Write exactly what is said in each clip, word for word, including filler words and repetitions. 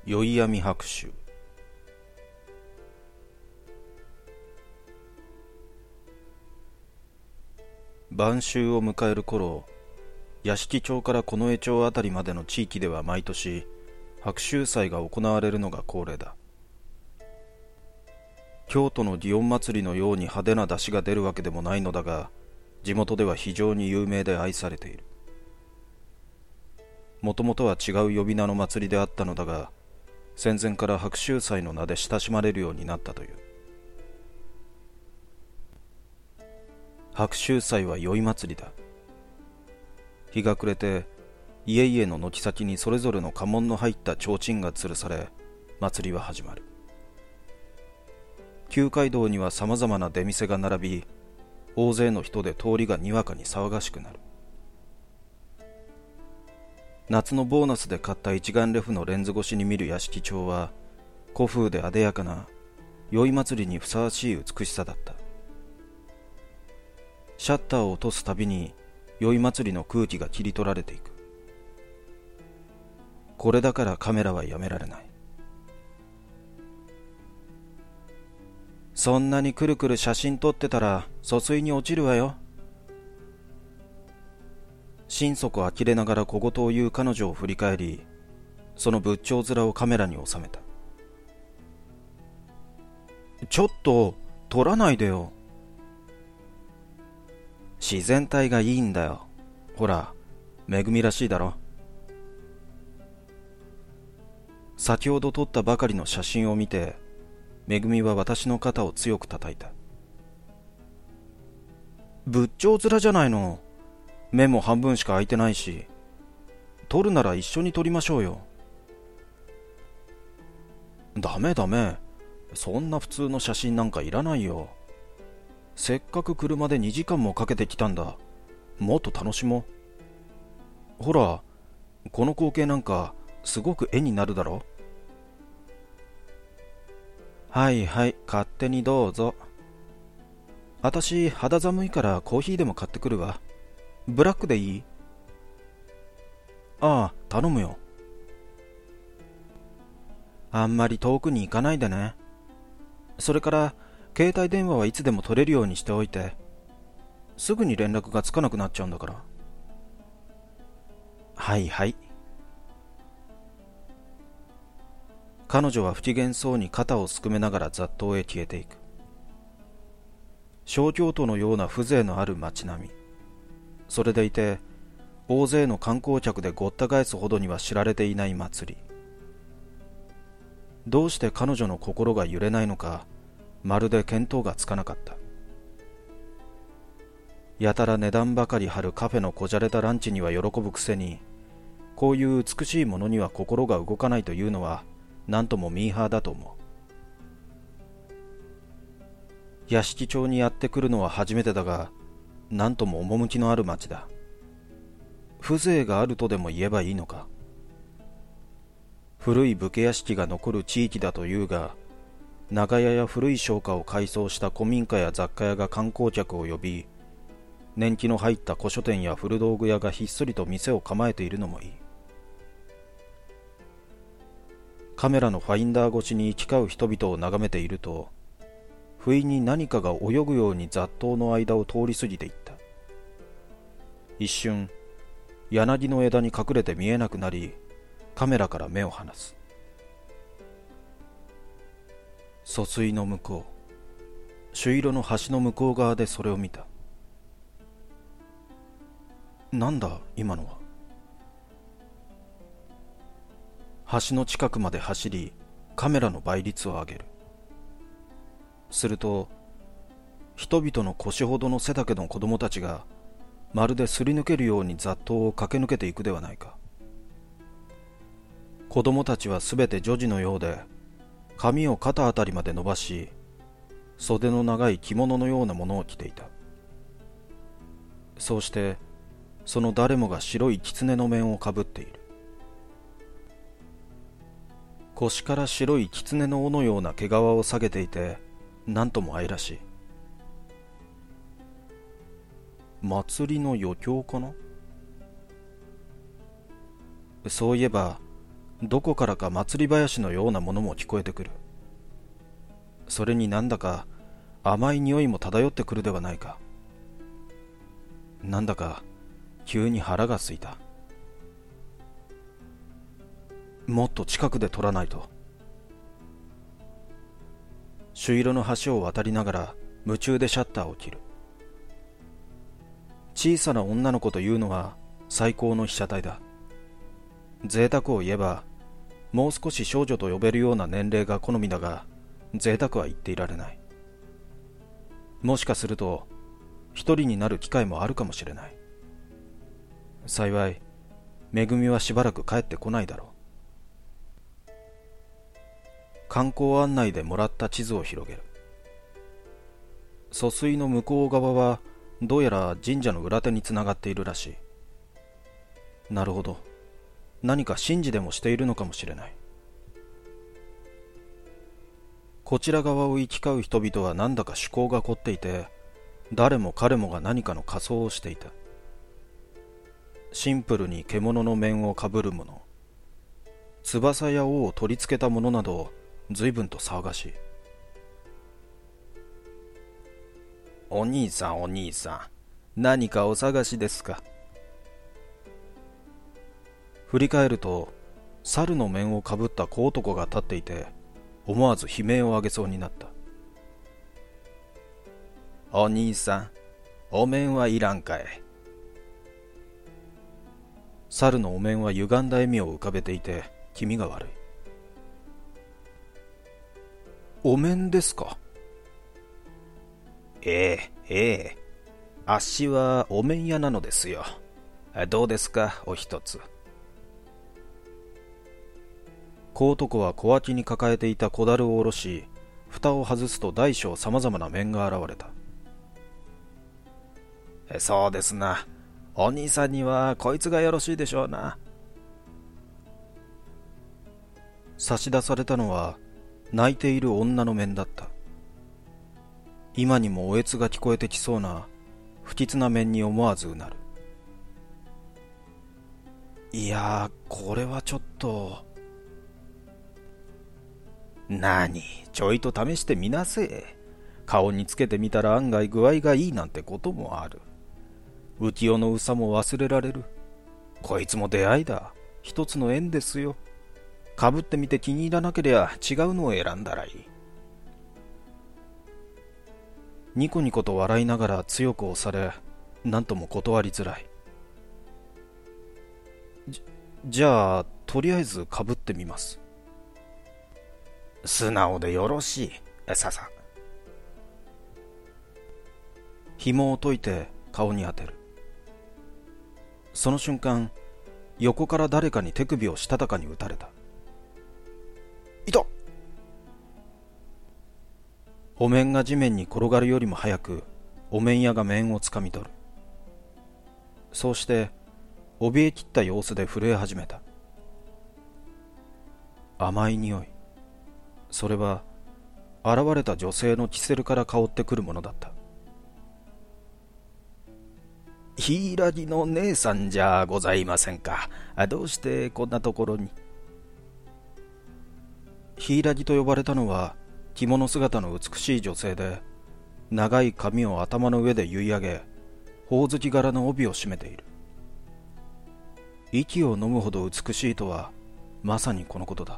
宵闇白秋。晩秋を迎える頃、屋敷町から近衛町あたりまでの地域では毎年白秋祭が行われるのが恒例だ。京都の祇園祭のように派手な出汁が出るわけでもないのだが、地元では非常に有名で愛されている。もともとは違う呼び名の祭りであったのだが、戦前から白秋祭の名で親しまれるようになったという。白秋祭は宵祭りだ。日が暮れて家々の軒先にそれぞれの家紋の入った提灯が吊るされ、祭りは始まる。旧街道にはさまざまな出店が並び、大勢の人で通りがにわかに騒がしくなる。夏のボーナスで買った一眼レフのレンズ越しに見る屋敷町は、古風で艶やかな宵祭りにふさわしい美しさだった。シャッターを落とすたびに宵祭りの空気が切り取られていく。これだからカメラはやめられない。そんなにくるくる写真撮ってたら疎水に落ちるわよ。心底呆れながら小言を言う彼女を振り返り、その仏頂面をカメラに収めた。ちょっと撮らないでよ。自然体がいいんだよ。ほら、めぐみらしいだろ。先ほど撮ったばかりの写真を見て、めぐみは私の肩を強く叩いた。仏頂面じゃないの。目も半分しか開いてないし、撮るなら一緒に撮りましょうよ。ダメダメ、そんな普通の写真なんかいらないよ。せっかく車でにじかんもかけてきたんだ。もっと楽しもう。ほら、この光景なんかすごく絵になるだろ。はいはい、勝手にどうぞ。あたし肌寒いからコーヒーでも買ってくるわ。ブラックでいい？ああ、頼むよ。あんまり遠くに行かないでね。それから携帯電話はいつでも取れるようにしておいて。すぐに連絡がつかなくなっちゃうんだから。はいはい。彼女は不機嫌そうに肩をすくめながら雑踏へ消えていく。小京都のような風情のある街並み。それでいて大勢の観光客でごった返すほどには知られていない祭り。どうして彼女の心が揺れないのか、まるで見当がつかなかった。やたら値段ばかり張るカフェのこじゃれたランチには喜ぶくせに、こういう美しいものには心が動かないというのは何ともミーハーだと思う。屋敷町にやってくるのは初めてだが、何とも趣のある町だ。風情があるとでも言えばいいのか。古い武家屋敷が残る地域だというが、長屋や古い商家を改装した古民家や雑貨屋が観光客を呼び、年季の入った古書店や古道具屋がひっそりと店を構えているのもいい。カメラのファインダー越しに行き交う人々を眺めていると、不意に何かが泳ぐように雑踏の間を通り過ぎていった。一瞬、柳の枝に隠れて見えなくなり、カメラから目を離す。疎水の向こう、朱色の橋の向こう側でそれを見た。なんだ今のは。橋の近くまで走り、カメラの倍率を上げる。すると、人々の腰ほどの背丈の子供たちがまるですり抜けるように雑踏を駆け抜けていくではないか。子供たちはすべて女児のようで、髪を肩あたりまで伸ばし、袖の長い着物のようなものを着ていた。そうしてその誰もが白い狐の面をかぶっている。腰から白い狐の尾のような毛皮を下げていて、なんとも愛らしい。祭りの余興かな。そういえばどこからか祭り林のようなものも聞こえてくる。それになんだか甘い匂いも漂ってくるではないか。なんだか急に腹が空いた。もっと近くで撮らないと。朱色の橋を渡りながら夢中でシャッターを切る。小さな女の子というのは最高の被写体だ。贅沢を言えばもう少し少女と呼べるような年齢が好みだが、贅沢は言っていられない。もしかすると一人になる機会もあるかもしれない。幸いめぐみはしばらく帰ってこないだろう。観光案内でもらった地図を広げる。疎水の向こう側はどうやら神社の裏手につながっているらしい。なるほど、何か神事でもしているのかもしれない。こちら側を行き交う人々はなんだか趣向が凝っていて、誰も彼もが何かの仮装をしていた。シンプルに獣の面をかぶる者、翼や尾を取り付けたものなど随分と騒がしい。お兄さんお兄さん、何かお探しですか。振り返ると猿の面をかぶった小男が立っていて、思わず悲鳴を上げそうになった。お兄さん、お面はいらんかい。猿のお面は歪んだ笑みを浮かべていて気味が悪い。お面ですか。ええええ、あっしはお面屋なのですよ。どうですか、お一つ。小男は小脇に抱えていた小樽を下ろし、蓋を外すと大小さまざまな面が現れた。そうですな、お兄さんにはこいつがよろしいでしょうな。差し出されたのは泣いている女の面だった。今にもおえつが聞こえてきそうな不吉な面に思わずうなる。いやー、これはちょっと。なに、ちょいと試してみなせえ。顔につけてみたら案外具合がいいなんてこともある。浮世のうさも忘れられる。こいつも出会いだ。一つの縁ですよ。かぶってみて気に入らなけりゃ違うのを選んだらいい。ニコニコと笑いながら強く押され、なんとも断りづらい。じ、じゃあ、とりあえずかぶってみます。素直でよろしい。ささ。紐を解いて顔に当てる。その瞬間、横から誰かに手首をしたたかに打たれた。いた！お面が地面に転がるよりも早く、お面屋が面をつかみ取る。そうして、怯えきった様子で震え始めた。甘い匂い。それは、現れた女性のキセルから香ってくるものだった。柊の姉さんじゃございませんか。どうしてこんなところに。柊と呼ばれたのは着物姿の美しい女性で、長い髪を頭の上で結い上げ、ほおずき柄の帯を締めている。息を飲むほど美しいとはまさにこのことだ。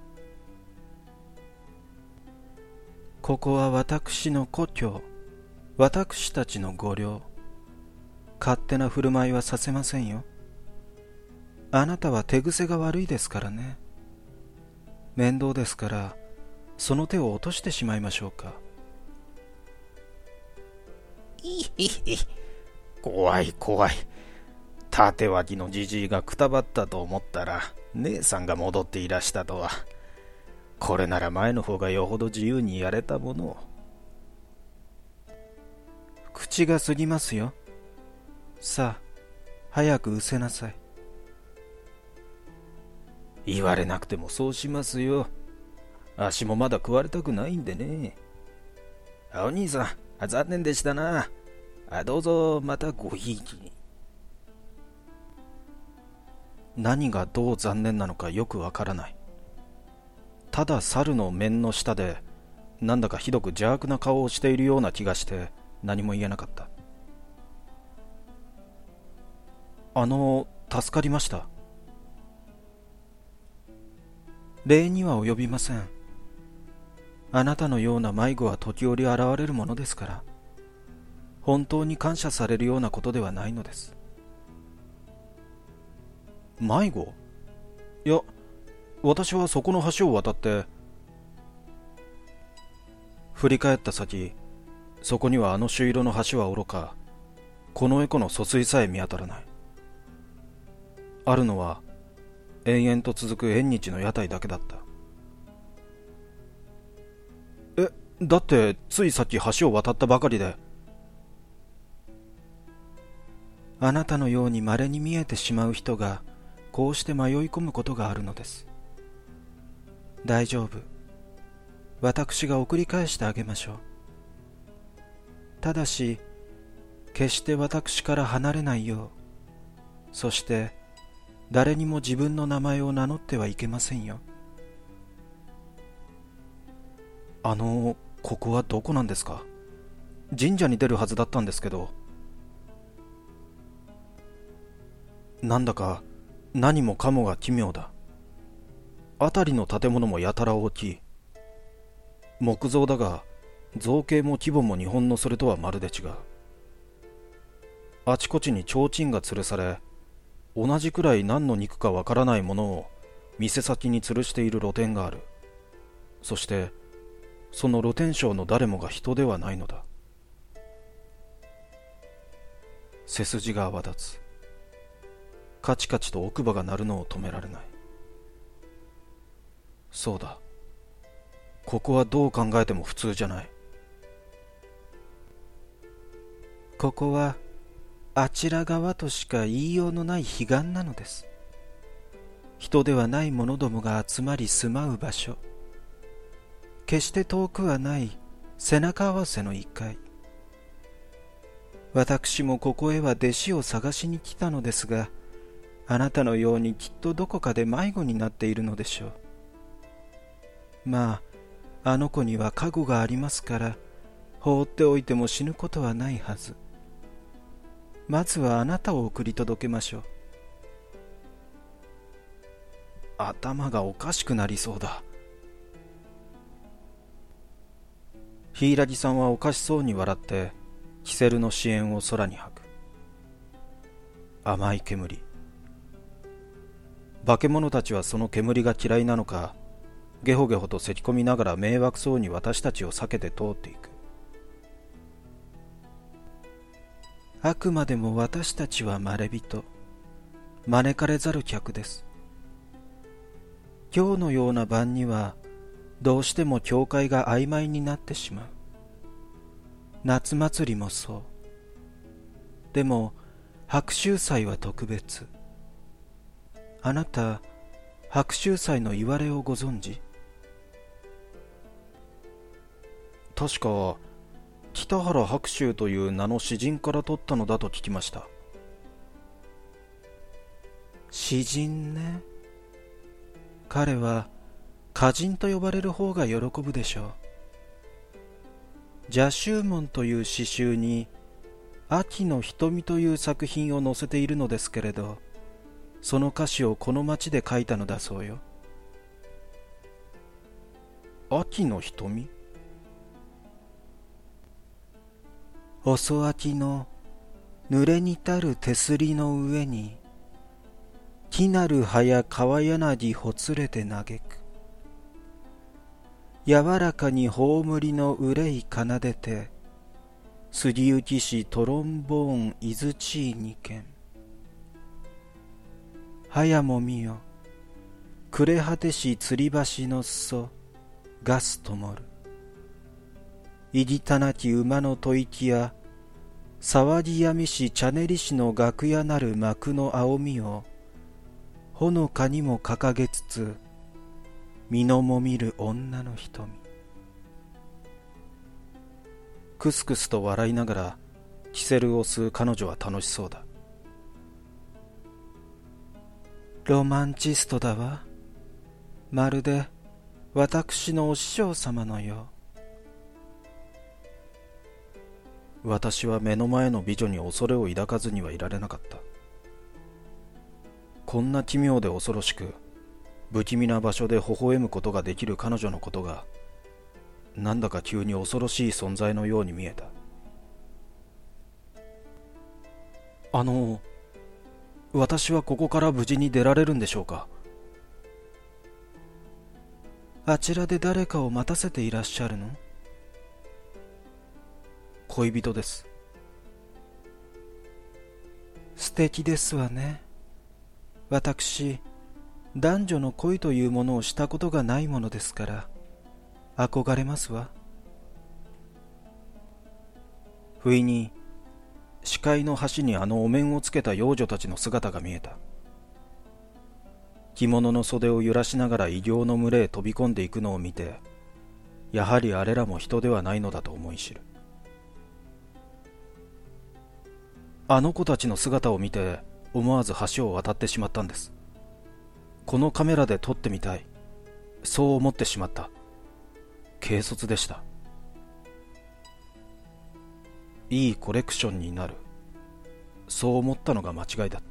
ここは私の故郷、私たちの御領。勝手な振る舞いはさせませんよ。あなたは手癖が悪いですからね。面倒ですから、その手を落としてしまいましょうか。 いひひ、怖い怖い。縦脇のじじいがくたばったと思ったら、姉さんが戻っていらしたとは。これなら前の方がよほど自由にやれたものを。 口が過ぎますよ。さあ、早く失せなさい。 言われなくてもそうしますよ。足もまだ食われたくないんでね。お兄さん、残念でしたな。どうぞまたごひいきに。 何がどう残念なのかよくわからない。ただ猿の面の下でなんだかひどく邪悪な顔をしているような気がして何も言えなかった。あの、助かりました。礼には及びません。あなたのような迷子は時折現れるものですから、本当に感謝されるようなことではないのです。迷子？いや、私はそこの橋を渡って。振り返った先、そこにはあの朱色の橋はおろか、このエコの疎水さえ見当たらない。あるのは延々と続く縁日の屋台だけだった。え、だってついさっき橋を渡ったばかりで。あなたのように稀に見えてしまう人がこうして迷い込むことがあるのです。大丈夫。私が送り返してあげましょう。ただし、決して私から離れないよう、そして誰にも自分の名前を名乗ってはいけませんよ。あの、ここはどこなんですか？神社に出るはずだったんですけど。なんだか何もかもが奇妙だ。辺りの建物もやたら大きい。木造だが造形も規模も日本のそれとはまるで違う。あちこちに提灯が吊るされ、同じくらい何の肉かわからないものを店先に吊るしている露店がある。そしてその露天商の誰もが人ではないのだ。背筋が泡立つ。カチカチと奥歯が鳴るのを止められない。そうだ、ここはどう考えても普通じゃない。ここはあちら側としか言いようのない彼岸なのです。人ではない者どもが集まり住まう場所。決して遠くはない背中合わせの一階。私もここへは弟子を探しに来たのですが、あなたのようにきっとどこかで迷子になっているのでしょう。まあ、あの子には加護がありますから、放っておいても死ぬことはないはず。まずはあなたを送り届けましょう。頭がおかしくなりそうだ。柊さんはおかしそうに笑ってキセルの支援を空に吐く。甘い煙。化け物たちはその煙が嫌いなのか、ゲホゲホと咳き込みながら迷惑そうに私たちを避けて通っていく。あくまでも私たちはまれびと、招かれざる客です。今日のような晩にはどうしても境界が曖昧になってしまう。夏祭りもそう。でも白秋祭は特別。あなた、白秋祭のいわれをご存知？確か北原白秋という名の詩人から取ったのだと聞きました。詩人ね。彼は歌人と呼ばれる方が喜ぶでしょう。邪宗門という詩集に秋の瞳という作品を載せているのですけれど、その歌詞をこの町で書いたのだそうよ。秋の瞳？遅秋の濡れにたる手すりの上に、木なる葉や川柳ほつれて嘆く。柔らかに葬りの憂い奏でて、杉浮しトロンボーンいずちいにけん。はやもみよ、暮れ果てし吊り橋の裾、ガスともる。いぎたなき馬の吐息や、騒ぎやみし茶練りしの楽屋なる幕の青みを、ほのかにも掲げつつ、身のもみる女の瞳。クスクスと笑いながらキセルを吸う彼女は楽しそうだ。 ロマンチストだわ。まるで私のお師匠様のよう。私は目の前の美女に恐れを抱かずにはいられなかった。こんな奇妙で恐ろしく不気味な場所で微笑むことができる彼女のことが、なんだか急に恐ろしい存在のように見えた。あの、私はここから無事に出られるんでしょうか。あちらで誰かを待たせていらっしゃるの？恋人です。素敵ですわね。私、男女の恋というものをしたことがないものですから、憧れますわ。不意に、視界の端にあのお面をつけた幼女たちの姿が見えた。着物の袖を揺らしながら異形の群れへ飛び込んでいくのを見て、やはりあれらも人ではないのだと思い知る。あの子たちの姿を見て思わず橋を渡ってしまったんです。このカメラで撮ってみたい、そう思ってしまった。軽率でした。いいコレクションになる、そう思ったのが間違いだった。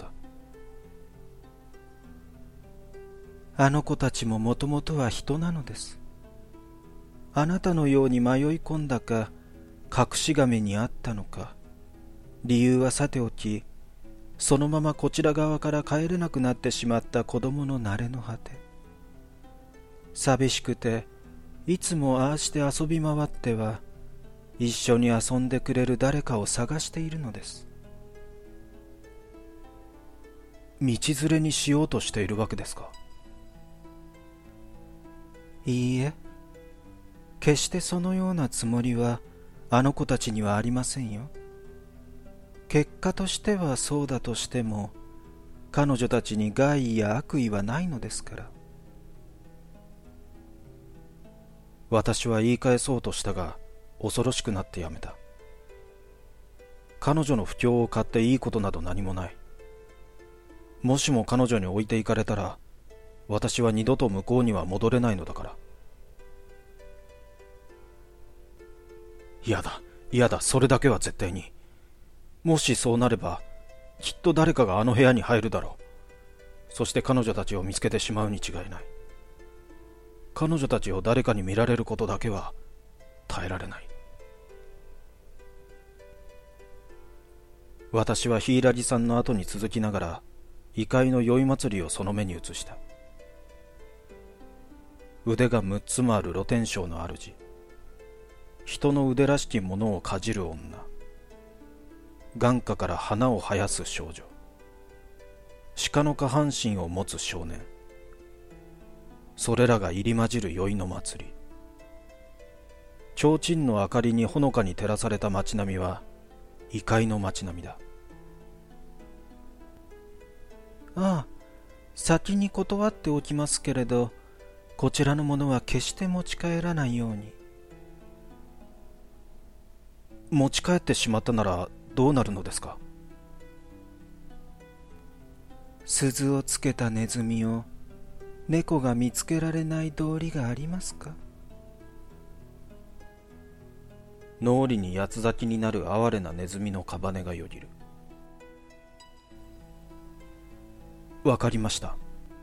あの子たちももともとは人なのです。あなたのように迷い込んだか、隠し亀にあったのか、理由はさておき、そのままこちら側から帰れなくなってしまった子供の慣れの果て。寂しくて、いつもああして遊び回っては、一緒に遊んでくれる誰かを探しているのです。道連れにしようとしているわけですか？いいえ、決してそのようなつもりはあの子たちにはありませんよ。結果としてはそうだとしても、彼女たちに害意や悪意はないのですから。私は言い返そうとしたが、恐ろしくなってやめた。彼女の不興を買っていいことなど何もない。もしも彼女に置いていかれたら、私は二度と向こうには戻れないのだから。嫌だ、嫌だ、それだけは絶対に。もしそうなれば、きっと誰かがあの部屋に入るだろう。そして彼女たちを見つけてしまうに違いない。彼女たちを誰かに見られることだけは耐えられない。私は柊さんの後に続きながら、異界の宵祭りをその目に映した。腕が六つもある露天商の主、人の腕らしきものをかじる女、眼下から花を生やす少女、鹿の下半身を持つ少年、それらが入り混じる宵の祭り。提灯の明かりにほのかに照らされた街並みは異界の街並みだ。ああ、先に断っておきますけれど、こちらのものは決して持ち帰らないように。持ち帰ってしまったならどうなるのですか？鈴をつけたネズミを猫が見つけられない道理がありますか？脳裏に八つ咲きになる哀れなネズミの屍がよぎる。わかりました。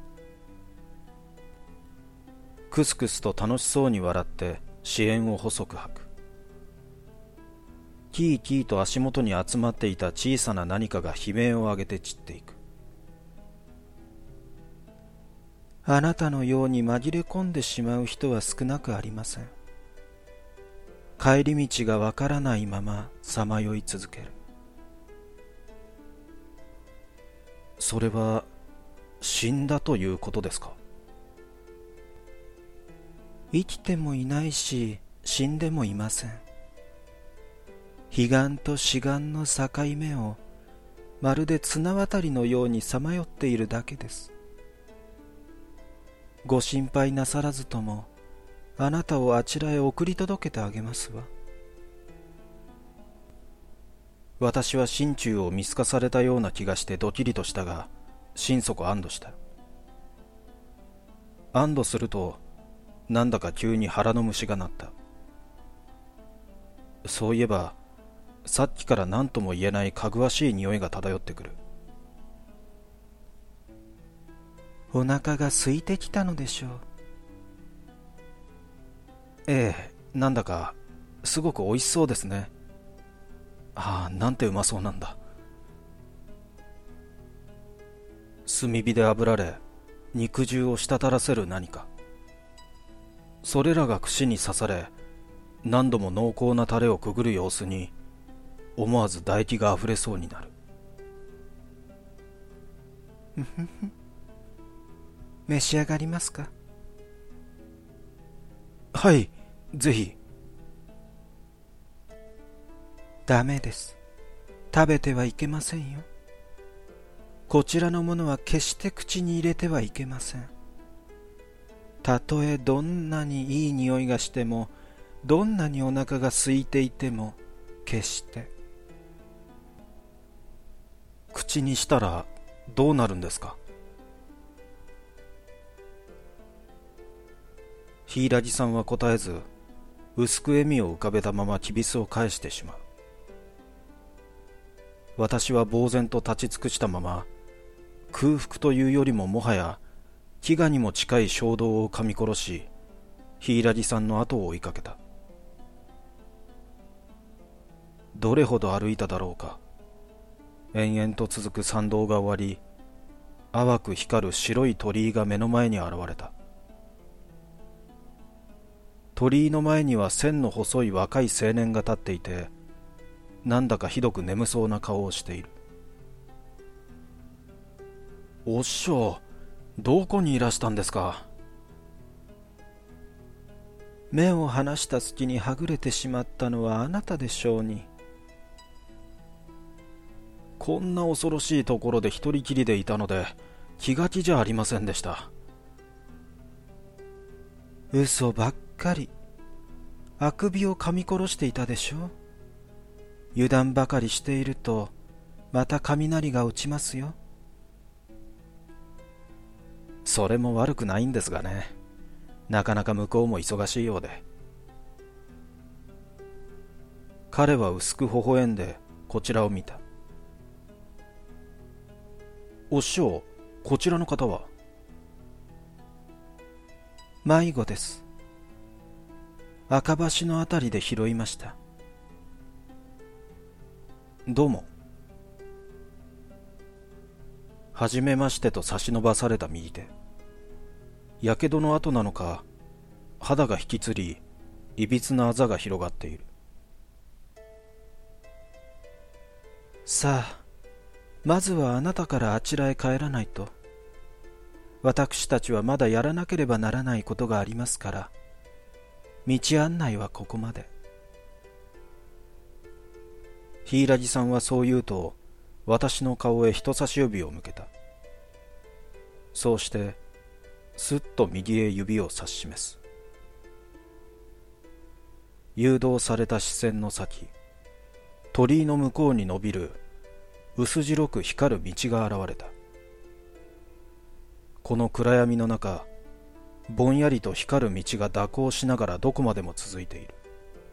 クスクスと楽しそうに笑って支援を細く吐く。キーキーと足元に集まっていた小さな何かが悲鳴を上げて散っていく。あなたのように紛れ込んでしまう人は少なくありません。帰り道がわからないままさまよい続ける。それは死んだということですか？生きてもいないし死んでもいません。彼岸と此岸の境目をまるで綱渡りのようにさまよっているだけです。ご心配なさらずともあなたをあちらへ送り届けてあげますわ。私は心中を見透かされたような気がしてドキリとしたが、心底安堵した。 安堵するとなんだか急に腹の虫が鳴った。そういえばさっきから何とも言えないかぐわしい匂いが漂ってくる。 お腹が空いてきたのでしょう。 ええ、なんだかすごくおいしそうですね。ああ、なんてうまそうなんだ。炭火で炙られ肉汁を滴らせる何か、それらが串に刺され何度も濃厚なタレをくぐる様子に思わず唾液があふれそうになる。 召し上がりますか？ はい、ぜひ。 ダメです。食べてはいけませんよ。こちらのものは決して口に入れてはいけません。たとえどんなにいい匂いがしても、どんなにお腹が空いていても、決して。 口にしたらどうなるんですか？柊さんは答えず、薄く笑みを浮かべたままきびすを返してしまう。私は呆然と立ち尽くしたまま、空腹というよりももはや飢餓にも近い衝動を噛み殺し、柊さんの後を追いかけた。どれほど歩いただろうか。延々と続く参道が終わり、淡く光る白い鳥居が目の前に現れた。鳥居の前には線の細い若い青年が立っていて、なんだかひどく眠そうな顔をしている。おっしょ、どこにいらしたんですか？ 目を離した隙にはぐれてしまったのはあなたでしょうに。 こんな恐ろしいところで一人きりでいたので気が気じゃありませんでした。 嘘ばっかり。あくびを噛み殺していたでしょう。油断ばかりしているとまた雷が落ちますよ。 それも悪くないんですがね。なかなか向こうも忙しいようで。彼は薄く微笑んでこちらを見た。お師匠、こちらの方は？ 迷子です。赤橋のあたりで拾いました。 どうも。はじめましてと差し伸ばされた右手。やけどの跡なのか、肌が引きつり、いびつなあざが広がっている。 さあ、まずはあなたからあちらへ帰らないと。私たちはまだやらなければならないことがありますから、道案内はここまで。 柊さんはそう言うと、私の顔へ人差し指を向けた。そうして、すっと右へ指を指し示す。誘導された視線の先、鳥居の向こうに伸びる薄白く光る道が現れた。この暗闇の中、ぼんやりと光る道が蛇行しながらどこまでも続いている。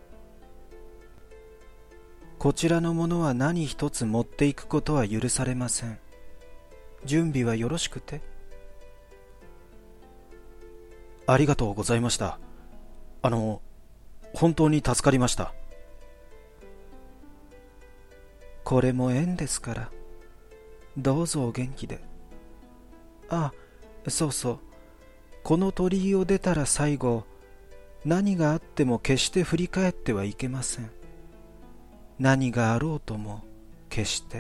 こちらのものは何一つ持っていくことは許されません。準備はよろしくて。 ありがとうございました。あの、本当に助かりました。 これも縁ですから。どうぞお元気で。あ、そうそう。この鳥居を出たら最後、何があっても決して振り返ってはいけません。何があろうとも決して。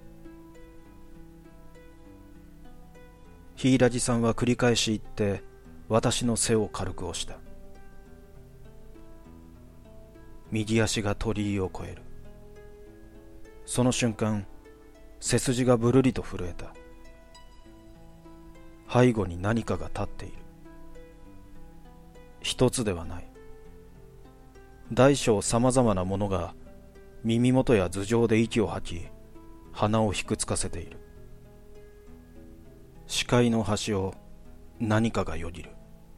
柊さんは繰り返し言って私の背を軽く押した。右足が鳥居を越える。その瞬間、背筋がぶるりと震えた。背後に何かが立っている。一つではない。大小さまざまなものが耳元や頭上で息を吐き、鼻をひくつかせている。視界の端を何かがよぎる。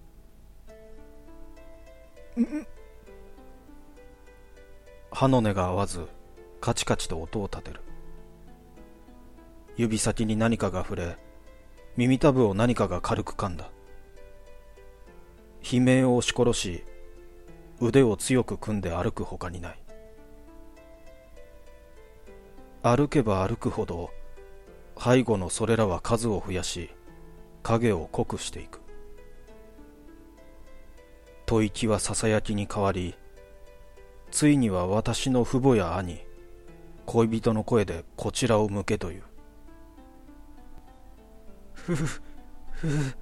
刃の根が合わずカチカチと音を立てる。指先に何かが触れ、耳たぶを何かが軽く噛んだ。悲鳴を押し殺し、腕を強く組んで歩くほかにない。歩けば歩くほど背後のそれらは数を増やし、影を濃くしていく。吐息はささやきに変わり、ついには私の父母や兄、恋人の声でこちらを向けという。ふふふふ。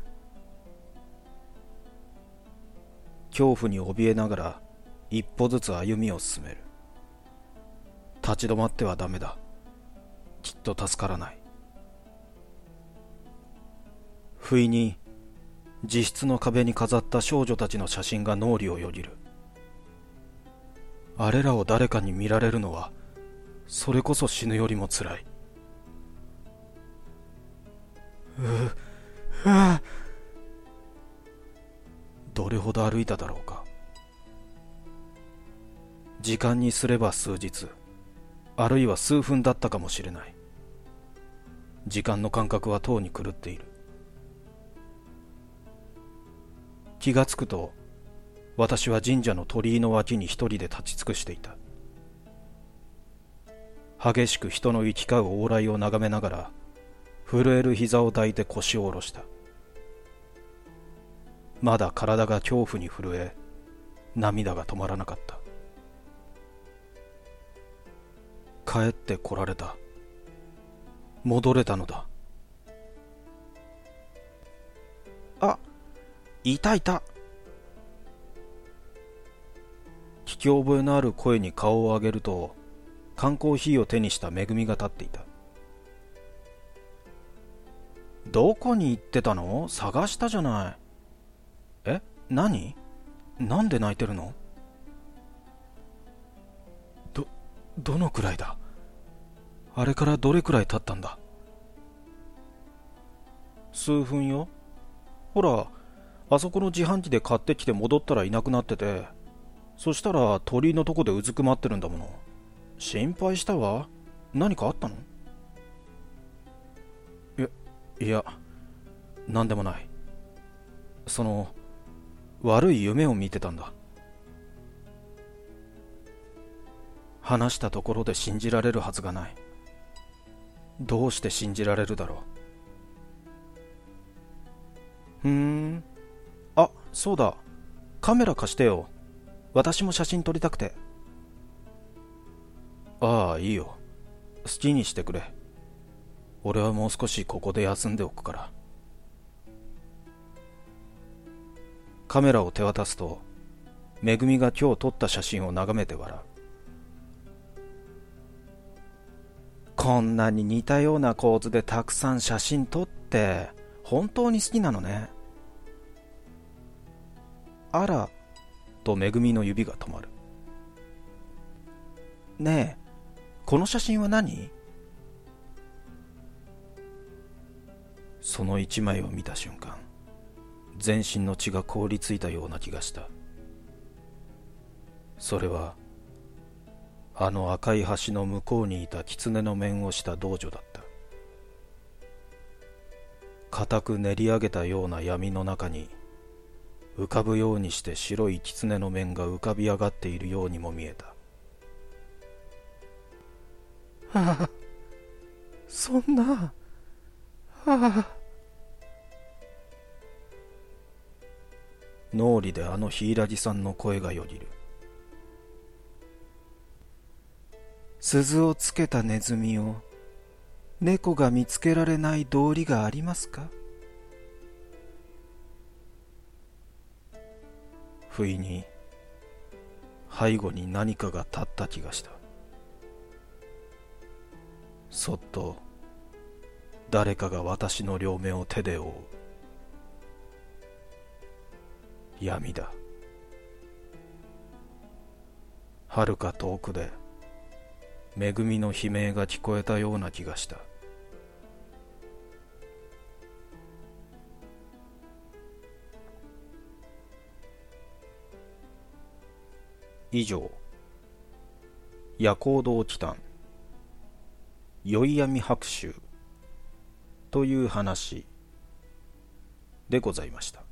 恐怖に怯えながら一歩ずつ歩みを進める。立ち止まってはダメだ。きっと助からない。不意に自室の壁に飾った少女たちの写真が脳裏をよぎる。あれらを誰かに見られるのは、それこそ死ぬよりもつらい。うううどれほど歩いただろうか。時間にすれば数日、あるいは数分だったかもしれない。時間の感覚はとうに狂っている。気がつくと、私は神社の鳥居の脇に一人で立ち尽くしていた。激しく人の行き交う往来を眺めながら、震える膝を抱いて腰を下ろした。まだ体が恐怖に震え、涙が止まらなかった。帰ってこられた。戻れたのだ。あ、いたいた。聞き覚えのある声に顔を上げると、缶コーヒーを手にしためぐみが立っていた。どこに行ってたの？探したじゃない。え？何？なんで泣いてるの？ど、どのくらいだ？あれからどれくらい経ったんだ？数分よ。ほら、あそこの自販機で買ってきて戻ったらいなくなってて、そしたら鳥居のとこでうずくまってるんだもの。心配したわ。何かあったの？いや、いや、なんでもない。その、悪い夢を見てたんだ。話したところで信じられるはずがない。どうして信じられるだろう。ふーん。あ、そうだ。カメラ貸してよ。私も写真撮りたくて。ああ、いいよ。好きにしてくれ。俺はもう少しここで休んでおくから。カメラを手渡すと、めぐみが今日撮った写真を眺めて笑う。こんなに似たような構図でたくさん写真撮って本当に好きなのね。あら、とめぐみの指が止まる。ねえ、この写真は何？その一枚を見た瞬間、全身の血が凍りついたような気がした。それはあの赤い橋の向こうにいた狐の面をした道女だった。固く練り上げたような闇の中に浮かぶようにして白い狐の面が浮かび上がっているようにも見えた。 ああ、そんな、ああ。 脳裏であの柊さんの声がよぎる。 鈴をつけたネズミを猫が見つけられない道理がありますか？ 不意に背後に何かが立った気がした。そっと誰かが私の両目を手で覆う。闇だ。遥か遠くでめぐみの悲鳴が聞こえたような気がした。 以上、夜行動奇譚宵闇白秋という話でございました。